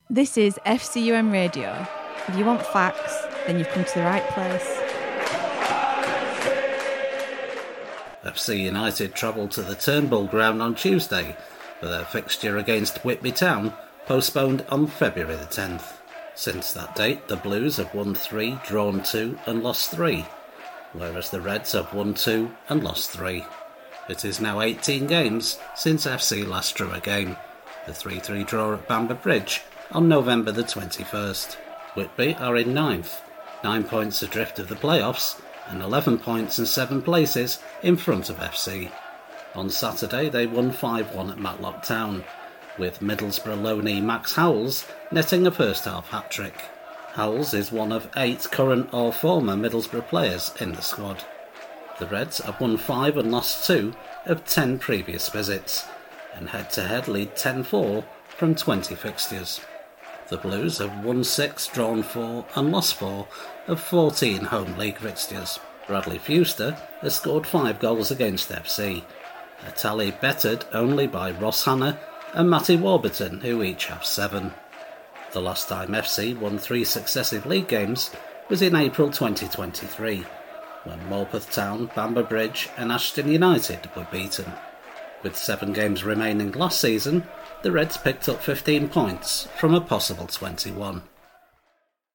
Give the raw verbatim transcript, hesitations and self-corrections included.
This is F C U M Radio. If you want facts, then you've come to the right place. F C United travelled to the Turnbull ground on Tuesday, but their fixture against Whitby Town postponed on February the tenth. Since that date, the Blues have won three, drawn two and lost three, whereas the Reds have won two and lost three. It is now eighteen games since F C last drew a game, the three three draw at Bamber Bridge on November the twenty-first. Whitby are in ninth, nine points adrift of the playoffs and eleven points and seven places in front of F C. On Saturday they won five one at Matlock Town, with Middlesbrough loanee Max Howells netting a first-half hat-trick. Howells is one of eight current or former Middlesbrough players in the squad. The Reds have won five and lost two of ten previous visits, and head-to-head lead ten four from twenty fixtures. The Blues have won six, drawn four and lost four of fourteen home league fixtures. Bradley Fewster has scored five goals against F C, a tally bettered only by Ross Hannah and Matty Warburton, who each have seven. The last time F C won three successive league games was in April twenty twenty-three, when Morpeth Town, Bamber Bridge and Ashton United were beaten. With seven games remaining last season, the Reds picked up fifteen points from a possible twenty-one.